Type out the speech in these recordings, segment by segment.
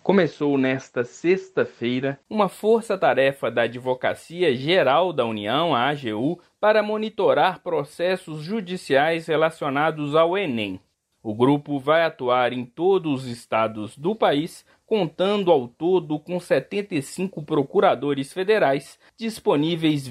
Começou nesta sexta-feira uma força-tarefa da Advocacia Geral da União, a AGU, para monitorar processos judiciais relacionados ao Enem. O grupo vai atuar em todos os estados do país, contando ao todo com 75 procuradores federais disponíveis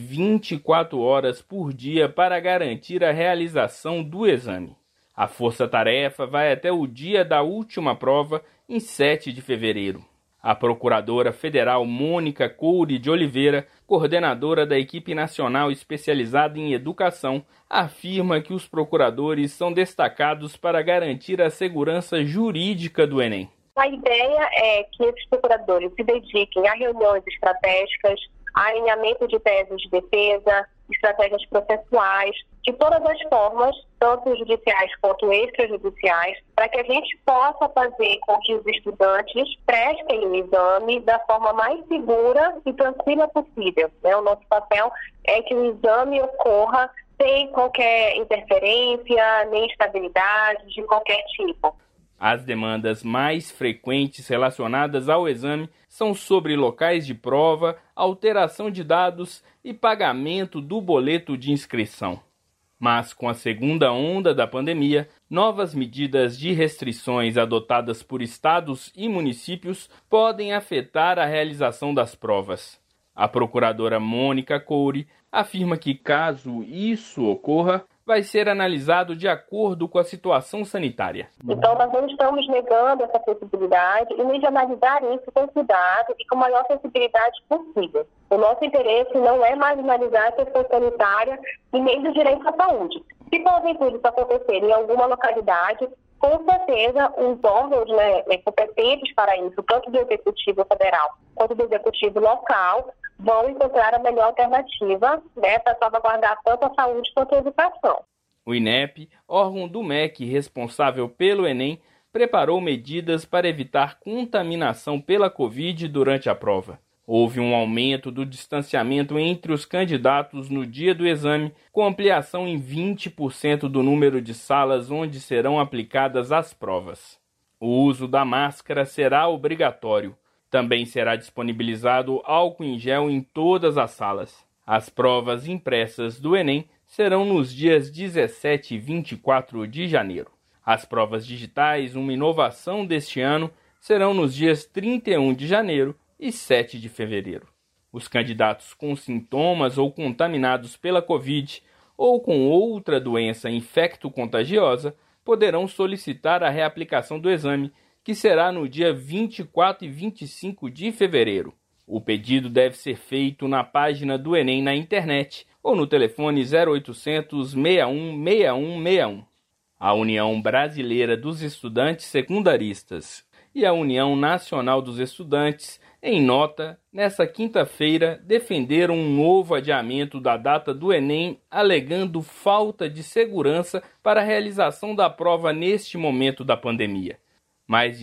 24 horas por dia para garantir a realização do exame. A força-tarefa vai até o dia da última prova, em 7 de fevereiro. A procuradora federal Mônica Coure de Oliveira, coordenadora da equipe nacional especializada em educação, afirma que os procuradores são destacados para garantir a segurança jurídica do Enem. A ideia é que esses procuradores se dediquem a reuniões estratégicas, a alinhamento de teses de defesa, estratégias processuais, de todas as formas, tanto judiciais quanto extrajudiciais, para que a gente possa fazer com que os estudantes prestem o exame da forma mais segura e tranquila possível. O nosso papel é que o exame ocorra sem qualquer interferência, nem instabilidade de qualquer tipo. As demandas mais frequentes relacionadas ao exame são sobre locais de prova, alteração de dados e pagamento do boleto de inscrição. Mas com a segunda onda da pandemia, novas medidas de restrições adotadas por estados e municípios podem afetar a realização das provas. A procuradora Mônica Coure afirma que, caso isso ocorra, vai ser analisado de acordo com a situação sanitária. Então, nós não estamos negando essa possibilidade e nem de analisar isso com cuidado e com a maior sensibilidade possível. O nosso interesse não é marginalizar a questão sanitária e nem do direito à saúde. Se porventura isso acontecer em alguma localidade, com certeza os órgãos competentes para isso, tanto do Executivo Federal quanto do Executivo Local, vão encontrar a melhor alternativa para salvaguardar tanto a saúde quanto a educação. O INEP, órgão do MEC responsável pelo Enem, preparou medidas para evitar contaminação pela Covid durante a prova. Houve um aumento do distanciamento entre os candidatos no dia do exame, com ampliação em 20% do número de salas onde serão aplicadas as provas. O uso da máscara será obrigatório. Também será disponibilizado álcool em gel em todas as salas. As provas impressas do Enem serão nos dias 17 e 24 de janeiro. As provas digitais, uma inovação deste ano, serão nos dias 31 de janeiro e 7 de fevereiro. Os candidatos com sintomas ou contaminados pela Covid ou com outra doença infecto-contagiosa poderão solicitar a reaplicação do exame, que será no dia 24 e 25 de fevereiro. O pedido deve ser feito na página do Enem na internet ou no telefone 0800 61 6161. A União Brasileira dos Estudantes Secundaristas e a União Nacional dos Estudantes, em nota, nesta quinta-feira, defenderam um novo adiamento da data do Enem, alegando falta de segurança para a realização da prova neste momento da pandemia. Mais de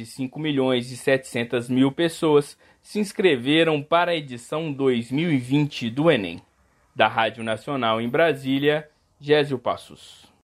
5.700.000 pessoas se inscreveram para a edição 2020 do Enem. Da Rádio Nacional em Brasília, Gésio Passos.